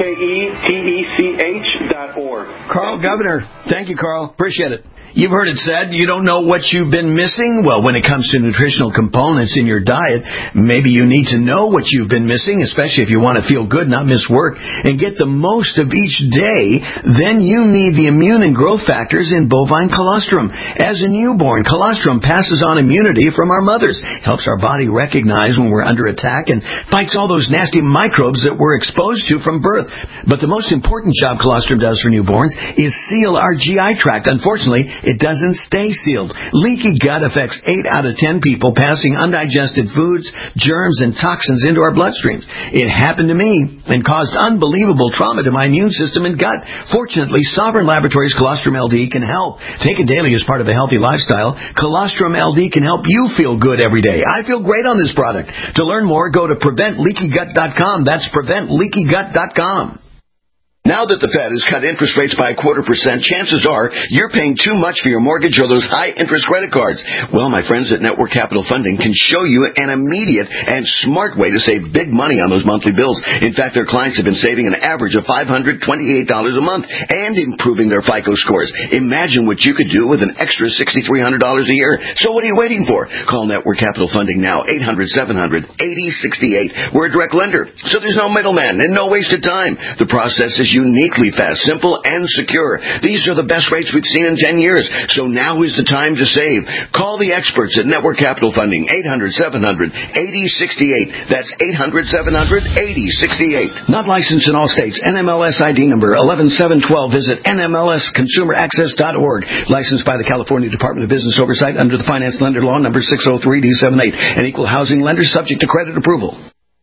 mketech.org. Carl Governor. Thank you, Carl. Appreciate it. You've heard it said, you don't know what you've been missing? Well, when it comes to nutritional components in your diet, maybe you need to know what you've been missing, especially if you want to feel good, not miss work, and get the most of each day. Then you need the immune and growth factors in bovine colostrum. As a newborn, colostrum passes on immunity from our mothers, helps our body recognize when we're under attack, and fights all those nasty microbes that we're exposed to from birth. But the most important job colostrum does for newborns is seal our GI tract. Unfortunately, it doesn't stay sealed. Leaky gut affects 8 out of 10 people, passing undigested foods, germs, and toxins into our bloodstreams. It happened to me and caused unbelievable trauma to my immune system and gut. Fortunately, Sovereign Laboratories Colostrum LD can help. Take it daily as part of a healthy lifestyle. Colostrum LD can help you feel good every day. I feel great on this product. To learn more, go to PreventLeakyGut.com. That's PreventLeakyGut.com. Now that the Fed has cut interest rates by 0.25%, chances are you're paying too much for your mortgage or those high-interest credit cards. Well, my friends at Network Capital Funding can show you an immediate and smart way to save big money on those monthly bills. In fact, their clients have been saving an average of $528 a month and improving their FICO scores. Imagine what you could do with an extra $6,300 a year. So what are you waiting for? Call Network Capital Funding now, 800-700-8068. We're a direct lender, so there's no middleman and no wasted time. The process is uniquely fast, simple, and secure. These are the best rates we've seen in 10 years, so now is the time to save. Call the experts at Network Capital Funding, 800-700-8068. That's 800-700-8068. Not licensed in all states. NMLS ID number 11712. Visit NMLSConsumerAccess.org. Licensed by the California Department of Business Oversight under the Finance Lender Law number 603D78. An equal housing lender subject to credit approval.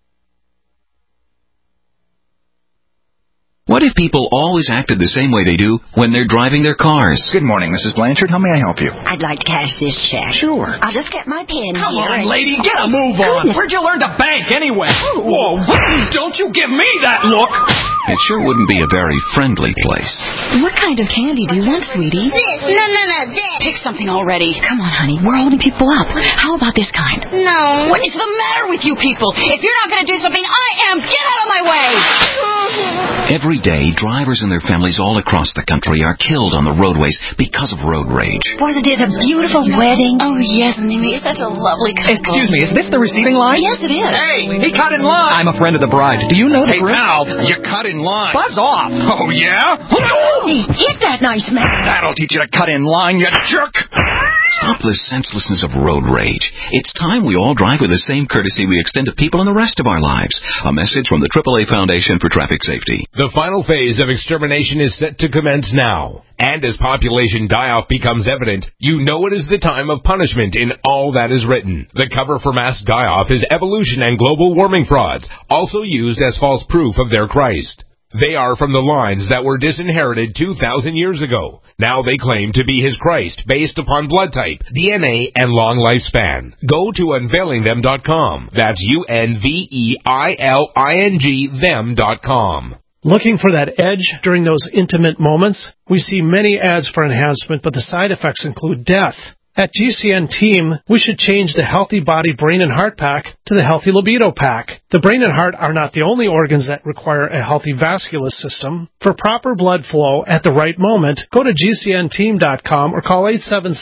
What if people always acted the same way they do when they're driving their cars? Good morning, Mrs. Blanchard. How may I help you? I'd like to cash this check. Sure. I'll just get my pen Come here. on, lady. Get a move on. Where'd you learn to bank anyway? Whoa. Don't you give me that look. It sure wouldn't be a very friendly place. What kind of candy do you want, sweetie? This. No, this. Pick something already. Come on, honey. We're holding people up. How about this kind? No. What is the matter with you people? If you're not going to do something, I am. Get out of my way. Every day, drivers and their families all across the country are killed on the roadways because of road rage. Wasn't it a beautiful wedding? Oh, yes, Mimi. Such a lovely couple. Excuse me, is this the receiving line? Yes, it is. Hey, he cut in line. I'm a friend of the bride. Do you know the groom? Hey, pal, you cut in line. Buzz off. Oh, yeah? Hey, hit that nice man. That'll teach you to cut in line, you jerk. Stop the senselessness of road rage. It's time we all drive with the same courtesy we extend to people in the rest of our lives. A message from the AAA Foundation for Traffic Safety. The final phase of extermination is set to commence now. And as population die-off becomes evident, you know it is the time of punishment in all that is written. The cover for mass die-off is evolution and global warming frauds, also used as false proof of their Christ. They are from the lines that were disinherited 2,000 years ago. Now they claim to be his Christ based upon blood type, DNA, and long lifespan. Go to unveilingthem.com. That's UNVEILING them.com. Looking for that edge during those intimate moments? We see many ads for enhancement, but the side effects include death. At GCN Team, we should change the Healthy Body, Brain, and Heart Pack to the Healthy Libido Pack. The brain and heart are not the only organs that require a healthy vascular system. For proper blood flow at the right moment, go to GCNteam.com or call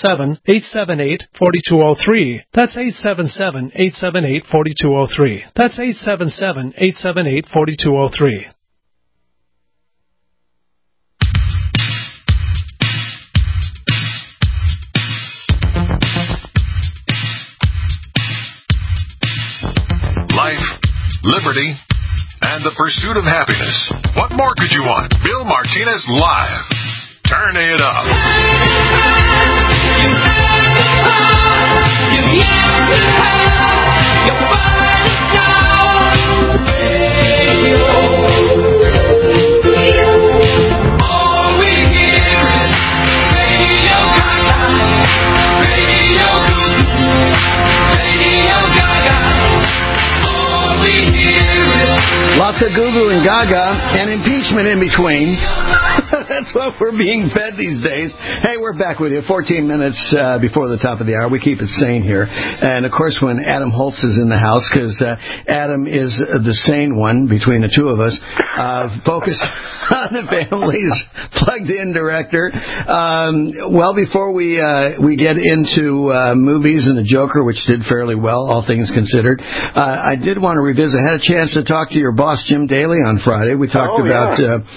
877-878-4203. That's 877-878-4203. That's 877-878-4203. Liberty, and the pursuit of happiness. What more could you want? Bill Martinez Live. Turn it up. Lots of goo-goo and gaga and impeachment in between. That's what we're being fed these days. Hey, we're back with you 14 minutes before the top of the hour. We keep it sane here. And, of course, when Adam Holtz is in the house, because Adam is the sane one between the two of us, focus on the family's plugged-in director. Well, before we get into movies and The Joker, which did fairly well, all things considered, I did want to revisit. I had a chance to talk to your boss, Jim Daly, on Friday. We talked about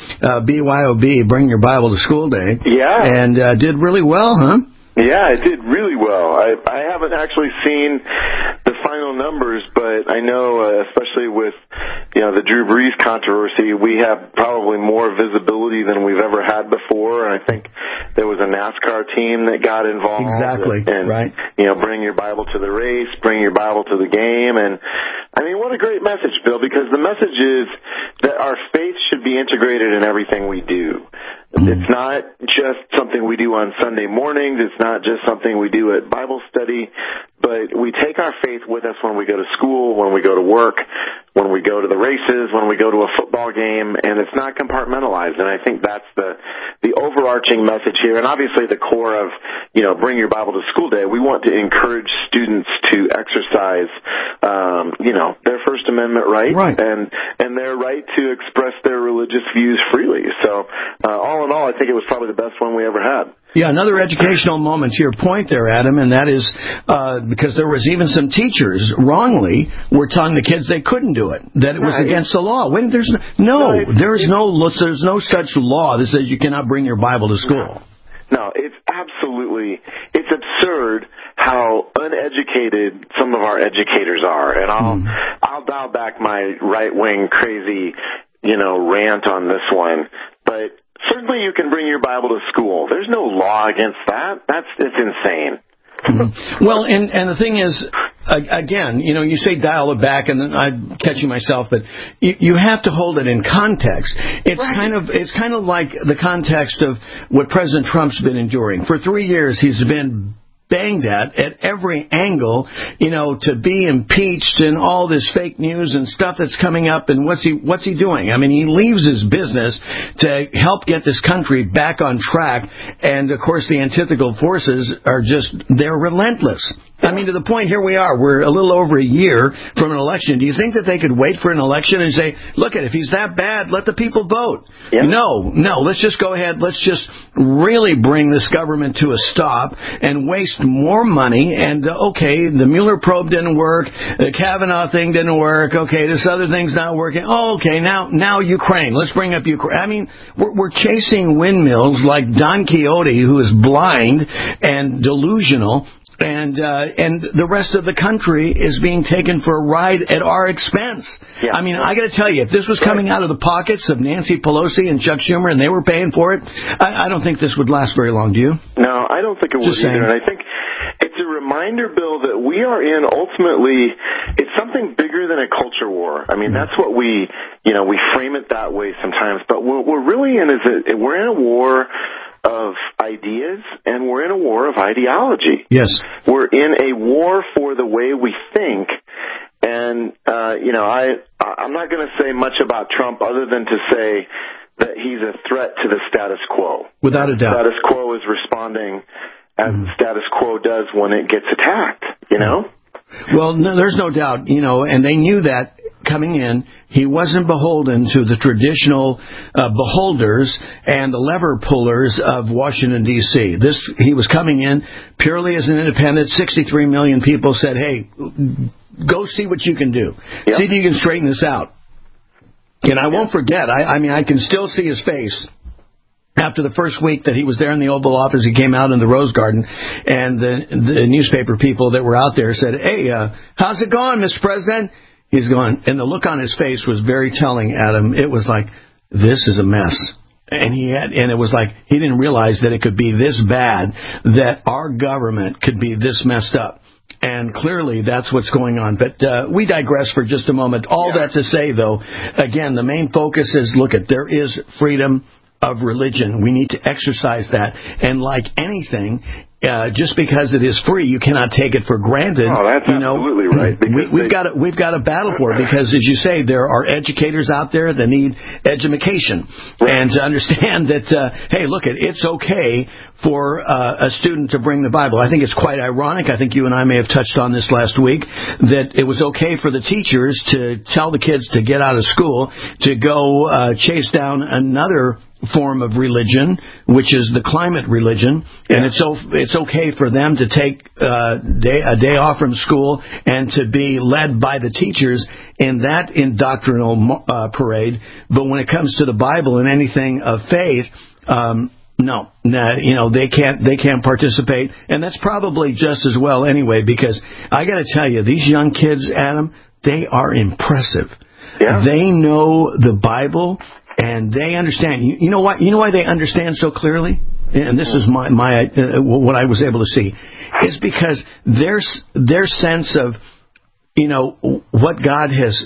BYOB, Bring Your Bible to School Day. Yeah. And did really well, huh? Yeah, it did really well. I haven't actually seen the final numbers, but I know, especially with, the Drew Brees controversy, we have probably more visibility than we've ever had before. And I think there was a NASCAR team that got involved. Exactly, and, right. Bring your Bible to the race, bring your Bible to the game. And, I mean, what a great message, Bill, because the message is that our faith should be integrated in everything we do. It's not just something we do on Sunday mornings. It's not just something we do at Bible study, but we take our faith with us when we go to school, when we go to work, when we go to the races, when we go to a football game, and it's not compartmentalized. And I think that's the overarching message here. And obviously the core of, Bring Your Bible to School Day, we want to encourage students to exercise, their First Amendment right. And their right to express their religious views freely. So, all in all, I think it was probably the best one we ever had. Yeah, another educational moment to your point there, Adam, and that is because there was even some teachers wrongly were telling the kids they couldn't do it, that it was against the law. When there's no such law that says you cannot bring your Bible to school. No, it's absurd how uneducated some of our educators are, and I'll dial back my right-wing crazy, rant on this one, but certainly you can bring your Bible to school. There's no law against that. It's insane. Well, and the thing is, again, you say dial it back, and then I'm catching myself, but you have to hold it in context. It's kind of like the context of what President Trump's been enduring. For 3 years, he's been banged at every angle, to be impeached and all this fake news and stuff that's coming up. And what's he doing? I mean, he leaves his business to help get this country back on track. And, of course, the antithetical forces they're relentless. I mean, to the point, here we are. We're a little over a year from an election. Do you think that they could wait for an election and say, look, if he's that bad, let the people vote? Yeah. No, let's just go ahead. Let's just really bring this government to a stop and waste more money. And, the Mueller probe didn't work. The Kavanaugh thing didn't work. Okay, this other thing's not working. Oh, okay, now Ukraine. Let's bring up Ukraine. I mean, we're chasing windmills like Don Quixote, who is blind and delusional. And the rest of the country is being taken for a ride at our expense. Yeah. I mean, I got to tell you, if this was coming out of the pockets of Nancy Pelosi and Chuck Schumer and they were paying for it, I don't think this would last very long. Do you? No, I don't think it would either. And I think it's a reminder, Bill, that we are in ultimately, it's something bigger than a culture war. I mean, that's what we frame it that way sometimes. But what we're really in we're in a war of ideas, and we're in a war of ideology. Yes. We're in a war for the way we think, and, I'm not going to say much about Trump other than to say that he's a threat to the status quo. Without a doubt. The status quo is responding as the status quo does when it gets attacked, Well, no, there's no doubt, and they knew that coming in. He wasn't beholden to the traditional beholders and the lever pullers of Washington, D.C. He was coming in purely as an independent. 63 million people said, hey, go see what you can do. Yep. See if you can straighten this out. And I won't forget, I can still see his face. After the first week that he was there in the Oval Office, he came out in the Rose Garden, and the newspaper people that were out there said, hey, how's it going, Mr. President? He's going, and the look on his face was very telling, Adam. It was like, this is a mess. And it was like he didn't realize that it could be this bad, that our government could be this messed up. And clearly that's what's going on. But we digress for just a moment. All that to say, though, again, the main focus is, there is freedom of religion. We need to exercise that. And like anything, just because it is free, you cannot take it for granted. Oh, that's absolutely right. We've got to battle for it because, as you say, there are educators out there that need education, and to understand that, hey, look, it's okay for a student to bring the Bible. I think it's quite ironic. I think you and I may have touched on this last week, that it was okay for the teachers to tell the kids to get out of school to go chase down another form of religion, which is the climate religion, and it's okay for them to take a day off from school and to be led by the teachers in that indoctrinal parade. But when it comes to the Bible and anything of faith, no, they can't participate, and that's probably just as well anyway. Because I got to tell you, these young kids, Adam, they are impressive. Yeah. They know the Bible. And they understand. You know why? You know why they understand so clearly? And this is my what I was able to see, is because their sense of what God has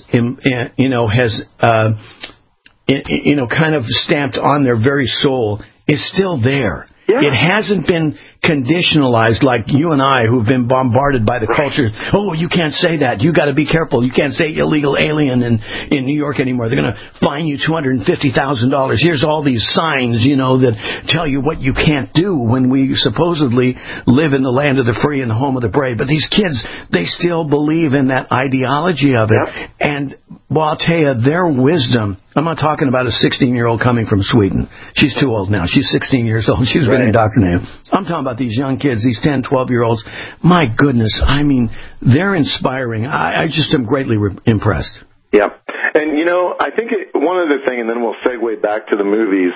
kind of stamped on their very soul is still there. Yeah. It hasn't been conditionalized like you and I, who've been bombarded by the culture. Oh, you can't say that. You got to be careful. You can't say illegal alien in New York anymore. They're going to fine you $250,000. Here's all these signs, that tell you what you can't do when we supposedly live in the land of the free and the home of the brave. But these kids, they still believe in that ideology of it. Yep. And, well, I'll tell you, their wisdom. I'm not talking about a 16-year-old coming from Sweden. She's too old now. She's 16 years old. She's been indoctrinated. I'm talking about these young kids, these 10, 12-year-olds. My goodness, they're inspiring. I just am greatly impressed. Yeah. And, I think one other thing, and then we'll segue back to the movies.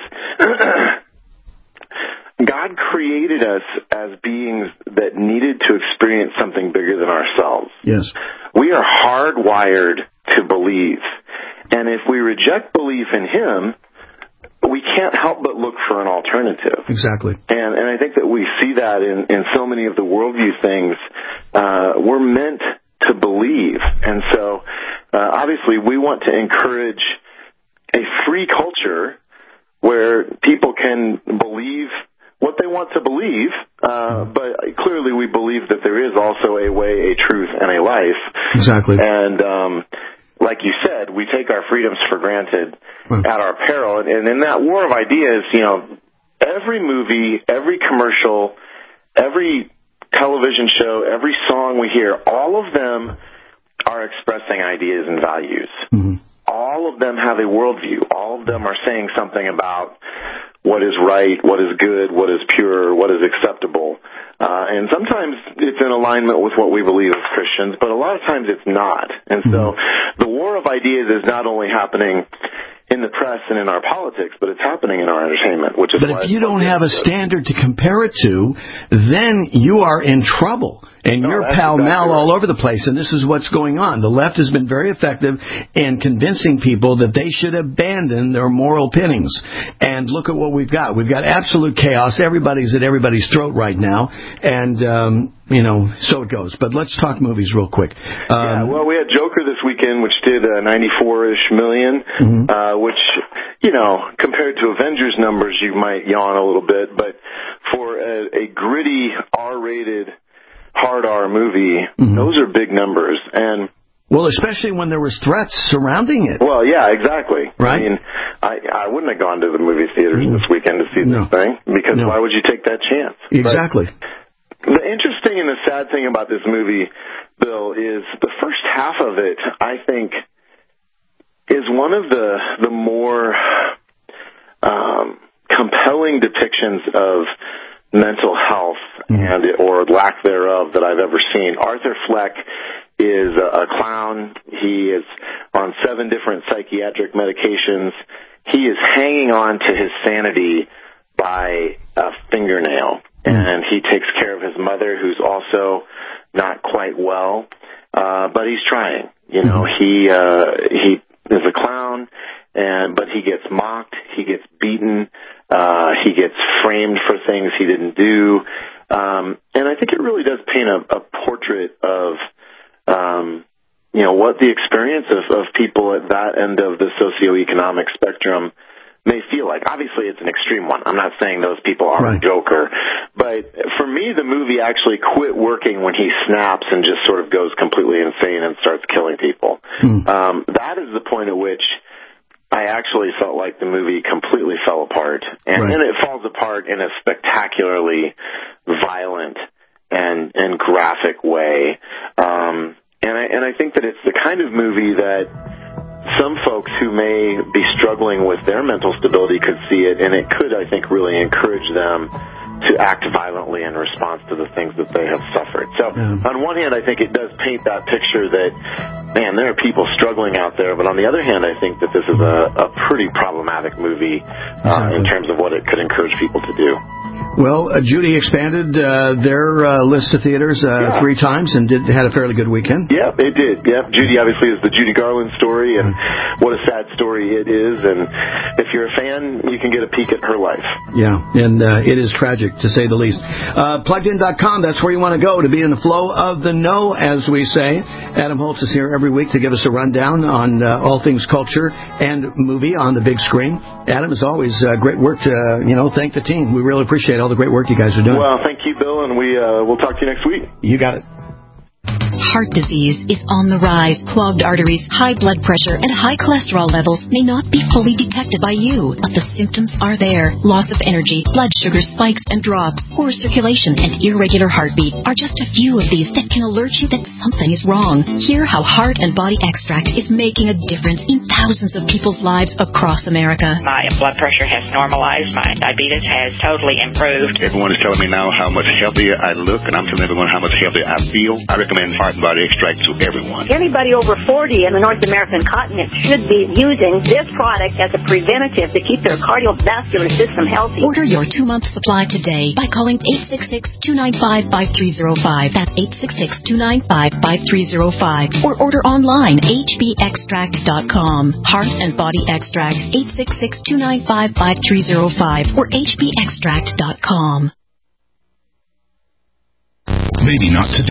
God created us as beings that needed to experience something bigger than ourselves. Yes. We are hardwired to believe. And if we reject belief in Him, we can't help but look for an alternative. Exactly. And I think that we see that in so many of the worldview things. We're meant to believe. And so, obviously, we want to encourage a free culture where people can believe what they want to believe, but clearly we believe that there is also a way, a truth, and a life. Exactly. And like you said, we take our freedoms for granted at our peril. And in that war of ideas, every movie, every commercial, every television show, every song we hear, all of them are expressing ideas and values. Mm-hmm. All of them have a worldview. All of them are saying something about what is right, what is good, what is pure, what is acceptable. And sometimes it's in alignment with what we believe as Christians, but a lot of times it's not. And so the war of ideas is not only happening in the press and in our politics, but it's happening in our entertainment, which is why... But if you don't have a standard to compare it to, then you are in trouble. And you're pell-mell all over the place, and this is what's going on. The left has been very effective in convincing people that they should abandon their moral pinnings. And look at what we've got. We've got absolute chaos. Everybody's at everybody's throat right now. And, so it goes. But let's talk movies real quick. Well, we had Joker this weekend, which did 94-ish million, which, compared to Avengers numbers, you might yawn a little bit. But for a gritty, R-rated... hard R movie, those are big numbers. And well, especially when there was threats surrounding it. Well, yeah, exactly. Right? I mean, I wouldn't have gone to the movie theaters this weekend to see this thing, because why would you take that chance? Exactly. But the interesting and the sad thing about this movie, Bill, is the first half of it, I think, is one of the more compelling depictions of mental health or lack thereof that I've ever seen. Arthur Fleck is a clown. He is on 7 different psychiatric medications. He is hanging on to his sanity by a fingernail, and he takes care of his mother, who's also not quite well, but he's trying. He is a clown, but he gets mocked, he gets beaten, he gets framed for things he didn't do. And I think it really does paint a portrait of, what the experience of people at that end of the socioeconomic spectrum may feel like. Obviously, it's an extreme one. I'm not saying those people are a Joker. But for me, the movie actually quit working when he snaps and just sort of goes completely insane and starts killing people. That is the point at which I actually felt like the movie completely fell apart. And it falls apart in a spectacularly violent and graphic way. And I think that it's the kind of movie that some folks who may be struggling with their mental stability could see it, and it could, I think, really encourage them to act violently in response to the things that they have suffered. So on one hand, I think it does paint that picture that, man, there are people struggling out there. But on the other hand, I think that this is a pretty problematic movie in terms of what it could encourage people to do. Well, Judy expanded their list of theaters 3 times and had a fairly good weekend. Yep, it did. Yep, Judy obviously is the Judy Garland story, and what a sad story it is. And if you're a fan, you can get a peek at her life. Yeah, and it is tragic, to say the least. Pluggedin.com, that's where you want to go to be in the flow of the know, as we say. Adam Holtz is here every week to give us a rundown on all things culture and movie on the big screen. Adam, as always, great work to, thank the team. We really appreciate all the great work you guys are doing. Well, thank you, Bill, and we'll talk to you next week. You got it. Heart disease is on the rise. Clogged arteries, high blood pressure, and high cholesterol levels may not be fully detected by you, but the symptoms are there. Loss of energy, blood sugar spikes and drops, poor circulation, and irregular heartbeat are just a few of these that can alert you that something is wrong. Hear how Heart and Body Extract is making a difference in thousands of people's lives across America. My blood pressure has normalized. My diabetes has totally improved. Everyone is telling me now how much healthier I look, and I'm telling everyone how much healthier I feel. I recommend Heart and Body Extract to everyone. Anybody over 40 in the North American continent should be using this product as a preventative to keep their cardiovascular system healthy. Order your 2-month supply today by calling 866-295-5305. That's 866-295-5305. Or order online, hbextract.com. Heart and Body Extract, 866-295-5305 or hbextract.com. Maybe not today.